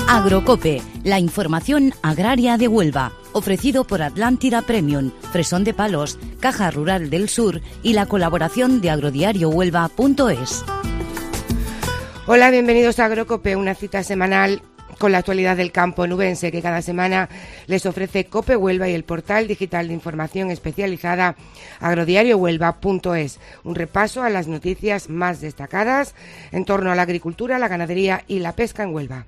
Agrocope, la información agraria de Huelva, ofrecido por Atlántida Premium, Fresón de Palos, Caja Rural del Sur y la colaboración de agrodiariohuelva.es. Hola, bienvenidos a Agrocope, una cita semanal con la actualidad del campo nubense que cada semana les ofrece Cope Huelva y el portal digital de información especializada agrodiariohuelva.es. Un repaso a las noticias más destacadas en torno a la agricultura, la ganadería y la pesca en Huelva.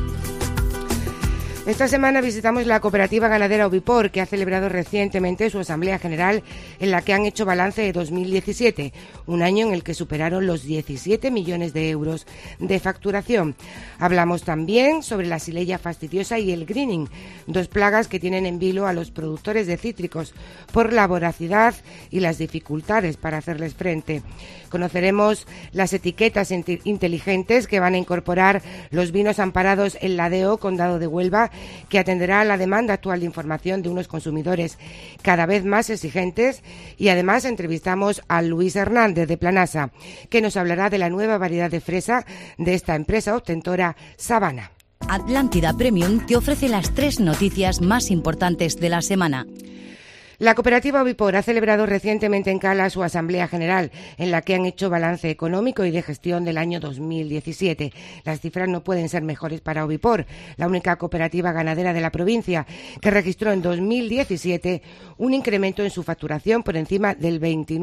Esta semana visitamos la cooperativa ganadera Ovipor, que ha celebrado recientemente su asamblea general en la que han hecho balance de 2017, un año en el que superaron los 17 millones de euros de facturación. Hablamos también sobre la xylella fastidiosa y el greening, dos plagas que tienen en vilo a los productores de cítricos por la voracidad y las dificultades para hacerles frente. Conoceremos las etiquetas inteligentes que van a incorporar los vinos amparados en la DO Condado de Huelva, que atenderá a la demanda actual de información de unos consumidores cada vez más exigentes, y además entrevistamos a Luis Hernández de Planasa, que nos hablará de la nueva variedad de fresa de esta empresa obtentora Sabana. Atlántida Premium te ofrece las 3 noticias más importantes de la semana. La cooperativa Ovipor ha celebrado recientemente en Cala su asamblea general, en la que han hecho balance económico y de gestión del año 2017. Las cifras no pueden ser mejores para Ovipor, la única cooperativa ganadera de la provincia, que registró en 2017 un incremento en su facturación por encima del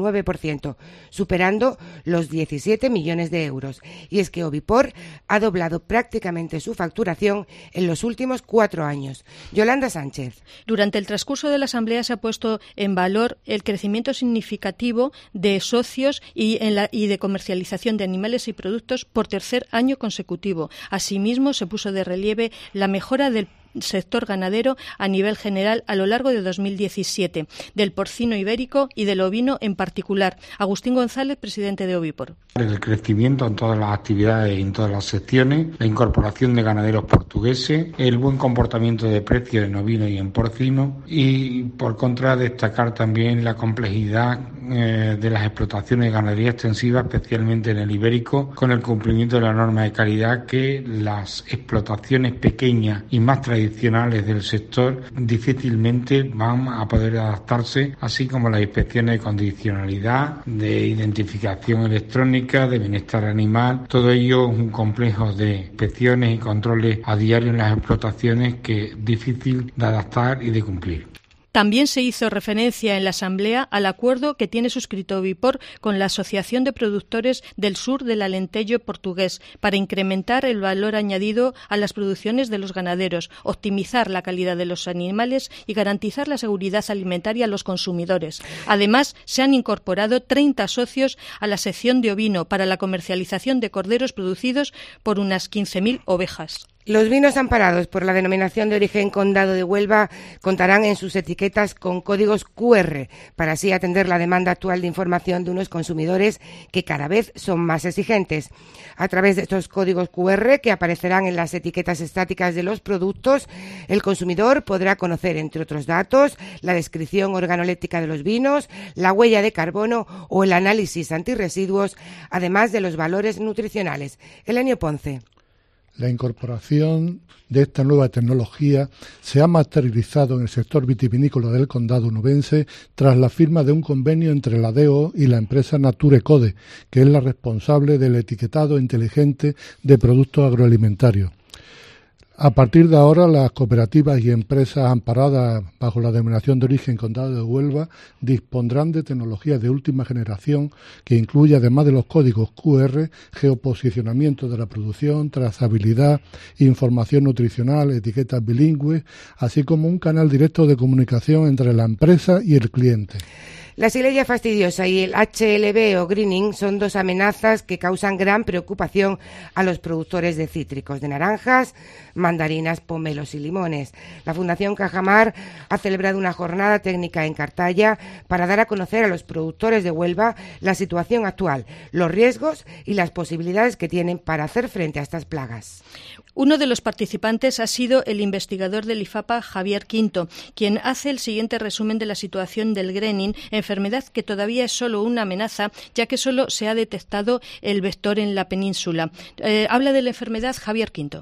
29%, superando los 17 millones de euros. Y es que Ovipor ha doblado prácticamente su facturación en los últimos 4 años. Yolanda Sánchez. Durante el transcurso de la asamblea se ha puesto en valor el crecimiento significativo de socios y de comercialización de animales y productos por tercer año consecutivo. Asimismo, se puso de relieve la mejora del sector ganadero a nivel general a lo largo de 2017, del porcino ibérico y del ovino en particular. Agustín González, presidente de Ovipor. El crecimiento en todas las actividades y en todas las secciones, la incorporación de ganaderos portugueses, el buen comportamiento de precios en ovino y en porcino, y por contra destacar también la complejidad de las explotaciones de ganadería extensiva, especialmente en el ibérico, con el cumplimiento de la norma de calidad que las explotaciones pequeñas y más tradicionales del sector difícilmente van a poder adaptarse, así como las inspecciones de condicionalidad, de identificación electrónica, de bienestar animal. Todo ello es un complejo de inspecciones y controles a diario en las explotaciones que es difícil de adaptar y de cumplir. También se hizo referencia en la asamblea al acuerdo que tiene suscrito Ovipor con la Asociación de Productores del Sur del Alentejo portugués para incrementar el valor añadido a las producciones de los ganaderos, optimizar la calidad de los animales y garantizar la seguridad alimentaria a los consumidores. Además, se han incorporado 30 socios a la sección de ovino para la comercialización de corderos producidos por unas 15.000 ovejas. Los vinos amparados por la denominación de origen Condado de Huelva contarán en sus etiquetas con códigos QR para así atender la demanda actual de información de unos consumidores que cada vez son más exigentes. A través de estos códigos QR que aparecerán en las etiquetas estáticas de los productos, el consumidor podrá conocer, entre otros datos, la descripción organoléptica de los vinos, la huella de carbono o el análisis antirresiduos, además de los valores nutricionales. Elenio Ponce. La incorporación de esta nueva tecnología se ha materializado en el sector vitivinícola del condado nubense tras la firma de un convenio entre la DO y la empresa Naturecode, que es la responsable del etiquetado inteligente de productos agroalimentarios. A partir de ahora, las cooperativas y empresas amparadas bajo la denominación de origen Condado de Huelva dispondrán de tecnología de última generación que incluye, además de los códigos QR, geoposicionamiento de la producción, trazabilidad, información nutricional, etiquetas bilingües, así como un canal directo de comunicación entre la empresa y el cliente. La xylella fastidiosa y el HLB o greening son dos amenazas que causan gran preocupación a los productores de cítricos, de naranjas, mandarinas, pomelos y limones. La Fundación Cajamar ha celebrado una jornada técnica en Cartaya para dar a conocer a los productores de Huelva la situación actual, los riesgos y las posibilidades que tienen para hacer frente a estas plagas. Uno de los participantes ha sido el investigador del IFAPA, Javier Quinto, quien hace el siguiente resumen de la situación del greening, enfermedad que todavía es solo una amenaza, ya que solo se ha detectado el vector en la península. Habla de la enfermedad Javier Quinto.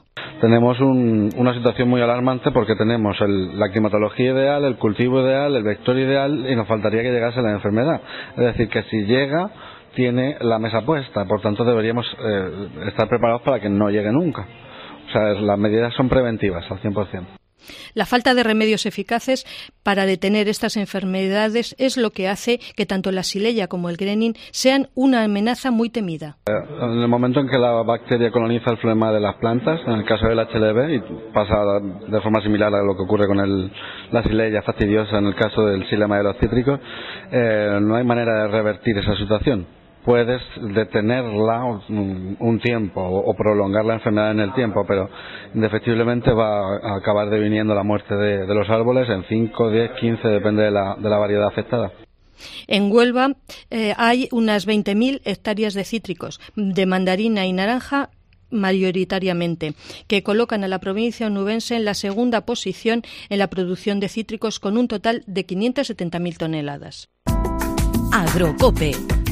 tenemos una situación muy alarmante porque tenemos la climatología ideal, el cultivo ideal, el vector ideal y nos faltaría que llegase la enfermedad. Es decir, que si llega, tiene la mesa puesta, por tanto deberíamos estar preparados para que no llegue nunca. O sea, las medidas son preventivas al 100%. La falta de remedios eficaces para detener estas enfermedades es lo que hace que tanto la Xylella como el Greening sean una amenaza muy temida. En el momento en que la bacteria coloniza el flema de las plantas, en el caso del HLB, y pasa de forma similar a lo que ocurre con la Xylella fastidiosa en el caso del xilema de los cítricos, no hay manera de revertir esa situación. Puedes detenerla un tiempo o prolongar la enfermedad en el tiempo, pero indefectiblemente va a acabar deviniendo la muerte de los árboles en 5, 10, 15, depende de la variedad afectada. En Huelva hay unas 20.000 hectáreas de cítricos, de mandarina y naranja mayoritariamente, que colocan a la provincia onubense en la segunda posición en la producción de cítricos con un total de 570.000 toneladas. Agrocope.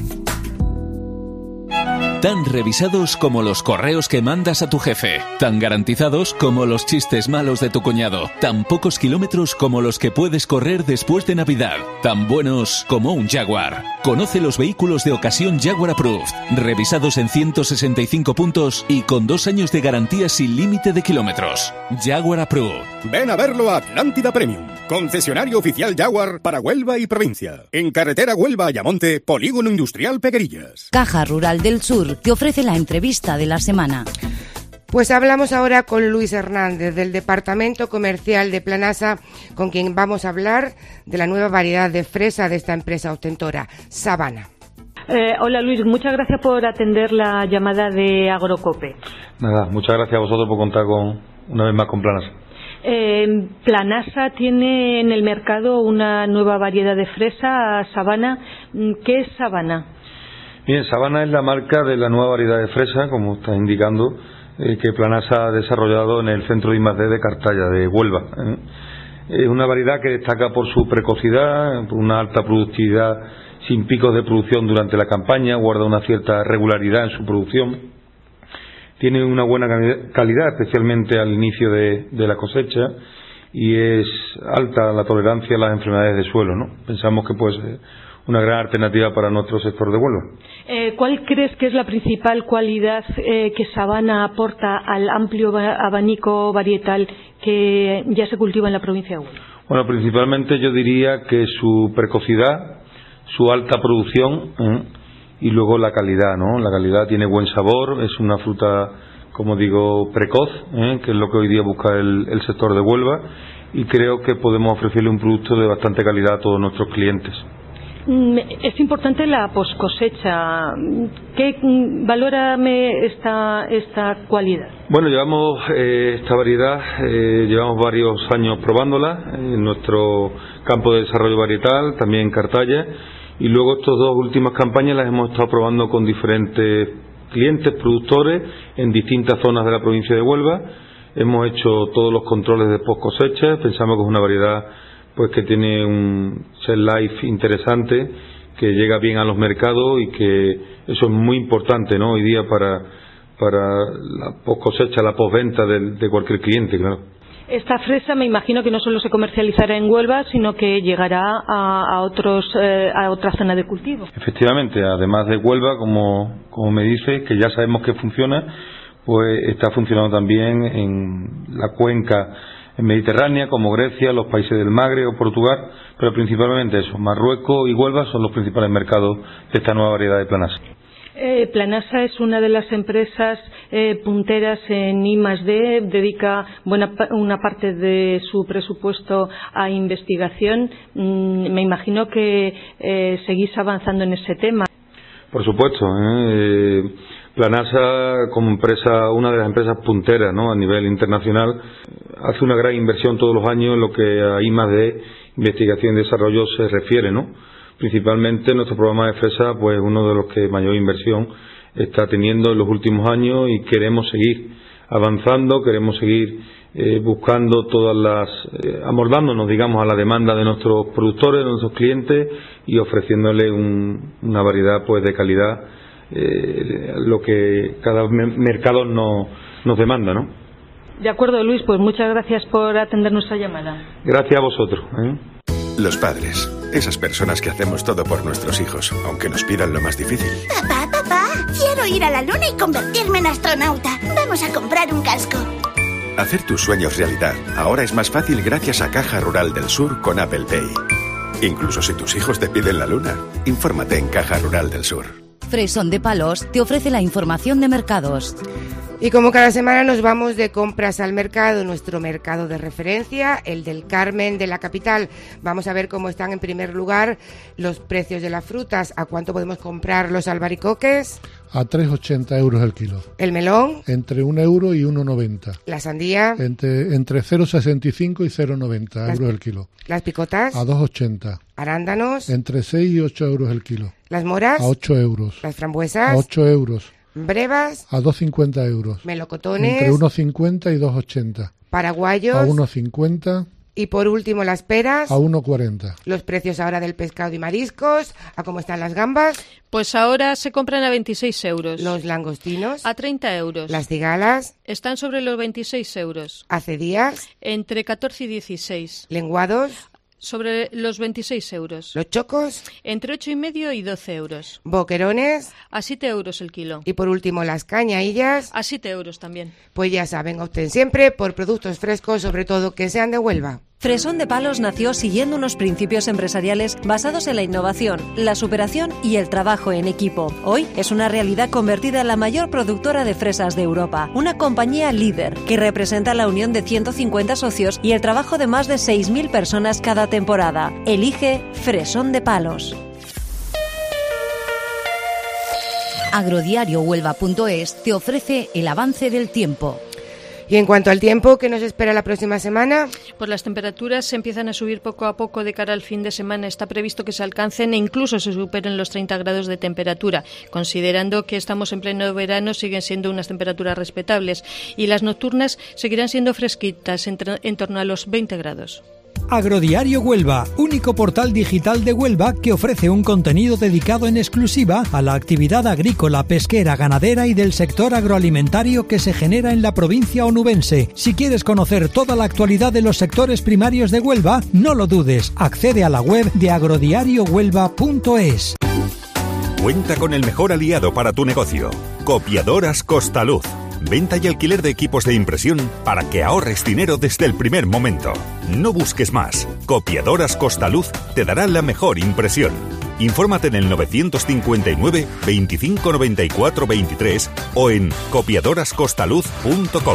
Tan revisados como los correos que mandas a tu jefe, tan garantizados como los chistes malos de tu cuñado, tan pocos kilómetros como los que puedes correr después de Navidad, tan buenos como un Jaguar. Conoce los vehículos de ocasión Jaguar Approved, revisados en 165 puntos y con 2 años de garantía sin límite de kilómetros. Jaguar Approved. Ven a verlo a Atlántida Premium, concesionario oficial Jaguar para Huelva y provincia. En carretera Huelva-Ayamonte, Polígono Industrial Peguerillas. Caja Rural del Sur te ofrece la entrevista de la semana. Pues hablamos ahora con Luis Hernández del Departamento Comercial de Planasa, con quien vamos a hablar de la nueva variedad de fresa de esta empresa ostentora, Sabana. Hola Luis, muchas gracias por atender la llamada de Agrocope. Nada, muchas gracias a vosotros por contar una vez más con Planasa. Planasa tiene en el mercado una nueva variedad de fresa, Sabana. ¿Qué es Sabana? Bien, Sabana es la marca de la nueva variedad de fresa, como está indicando, que Planasa ha desarrollado en el centro de I+D de Cartaya, de Huelva. Es una variedad que destaca por su precocidad, por una alta productividad sin picos de producción durante la campaña, guarda una cierta regularidad en su producción, tiene una buena calidad, especialmente al inicio de la cosecha, y es alta la tolerancia a las enfermedades de suelo, ¿no? Pensamos que puede ser una gran alternativa para nuestro sector de Huelva. ¿Cuál crees que es la principal cualidad que Sabana aporta al amplio abanico varietal que ya se cultiva en la provincia de Huelva? Bueno, principalmente yo diría que su precocidad, su alta producción y luego la calidad, ¿no? La calidad tiene buen sabor, es una fruta, como digo, precoz, que es lo que hoy día busca el sector de Huelva, y creo que podemos ofrecerle un producto de bastante calidad a todos nuestros clientes. Es importante la poscosecha. Valórame esta cualidad. Bueno, llevamos esta variedad, llevamos varios años probándola en nuestro campo de desarrollo varietal, también en Cartaya, y luego estas 2 últimas campañas las hemos estado probando con diferentes clientes, productores, en distintas zonas de la provincia de Huelva. Hemos hecho todos los controles de poscosecha, pensamos que es una variedad pues que tiene un shelf life interesante, que llega bien a los mercados y que eso es muy importante, ¿no? Hoy día para la post cosecha, la postventa de cualquier cliente, claro. Esta fresa me imagino que no solo se comercializará en Huelva, sino que llegará a otra zona de cultivo. Efectivamente, además de Huelva, como me dice, que ya sabemos que funciona, pues está funcionando también en la cuenca mediterránea, como Grecia, los países del Magreb o Portugal, pero principalmente eso, Marruecos y Huelva son los principales mercados de esta nueva variedad de Planasa. Planasa es una de las empresas punteras en I+D, dedica una parte de su presupuesto a investigación. Me imagino que seguís avanzando en ese tema. Por supuesto, Planasa, como empresa, una de las empresas punteras, ¿no?, a nivel internacional, hace una gran inversión todos los años en lo que a I+D, investigación y desarrollo, se refiere, ¿no? Principalmente nuestro programa de fresa, pues uno de los que mayor inversión está teniendo en los últimos años, y queremos seguir avanzando, queremos seguir buscando amoldándonos, digamos, a la demanda de nuestros productores, de nuestros clientes, y ofreciéndole una variedad pues de calidad, lo que cada mercado nos demanda, ¿no? De acuerdo, Luis, pues muchas gracias por atender nuestra llamada. Gracias a vosotros. Los padres, esas personas que hacemos todo por nuestros hijos, aunque nos pidan lo más difícil. Papá, quiero ir a la luna y convertirme en astronauta. Vamos a comprar un casco. Hacer tus sueños realidad ahora es más fácil gracias a Caja Rural del Sur con Apple Pay. Incluso si tus hijos te piden la luna, infórmate en Caja Rural del Sur. Fresón de Palos te ofrece la información de mercados. Y como cada semana nos vamos de compras al mercado, nuestro mercado de referencia, el del Carmen de la capital. Vamos a ver cómo están en primer lugar los precios de las frutas. ¿A cuánto podemos comprar los albaricoques? A 3,80 euros el kilo. ¿El melón? Entre 1 euro y 1,90. ¿La sandía? Entre 0,65 y 0,90 euros el kilo. ¿Las picotas? A 2,80. ¿Arándanos? Entre 6 y 8 euros el kilo. ¿Las moras? A 8 euros. ¿Las frambuesas? A 8 euros. ¿Brevas? A 2,50 euros. ¿Melocotones? Entre 1,50 y 2,80. ¿Paraguayos? A 1,50. Y por último, las peras. A 1,40. Los precios ahora del pescado y mariscos. ¿A cómo están las gambas? Pues ahora se compran a 26 euros. ¿Los langostinos? A 30 euros. ¿Las cigalas? Están sobre los 26 euros. ¿Hace días? Entre 14 y 16. ¿Lenguados? Sobre los 26 euros. ¿Los chocos? Entre 8,5 y 12 euros. ¿Boquerones? A 7 euros el kilo. Y por último, las cañahillas. A 7 euros también. Pues ya saben, opten siempre por productos frescos, sobre todo que sean de Huelva. Fresón de Palos nació siguiendo unos principios empresariales basados en la innovación, la superación y el trabajo en equipo. Hoy es una realidad convertida en la mayor productora de fresas de Europa, una compañía líder que representa la unión de 150 socios y el trabajo de más de 6.000 personas cada temporada. Elige Fresón de Palos. Agrodiariohuelva.es te ofrece el avance del tiempo. Y en cuanto al tiempo, ¿qué nos espera la próxima semana? Pues las temperaturas se empiezan a subir poco a poco de cara al fin de semana. Está previsto que se alcancen e incluso se superen los 30 grados de temperatura. Considerando que estamos en pleno verano, siguen siendo unas temperaturas respetables. Y las nocturnas seguirán siendo fresquitas, en torno a los 20 grados. Agrodiario Huelva, único portal digital de Huelva que ofrece un contenido dedicado en exclusiva a la actividad agrícola, pesquera, ganadera y del sector agroalimentario que se genera en la provincia onubense. Si quieres conocer toda la actualidad de los sectores primarios de Huelva, no lo dudes, accede a la web de agrodiariohuelva.es. Cuenta con el mejor aliado para tu negocio, Copiadoras Costaluz. Venta y alquiler de equipos de impresión para que ahorres dinero desde el primer momento. No busques más. Copiadoras Costaluz te dará la mejor impresión. Infórmate en el 959 25 94 23 o en copiadorascostaluz.com.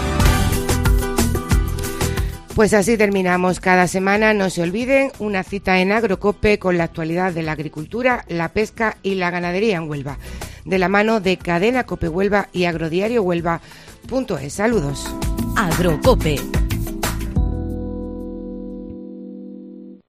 Pues así terminamos cada semana. No se olviden, una cita en Agrocope con la actualidad de la agricultura, la pesca y la ganadería en Huelva, de la mano de Cadena Cope Huelva y Agrodiario Huelva.es. Saludos. Agrocope.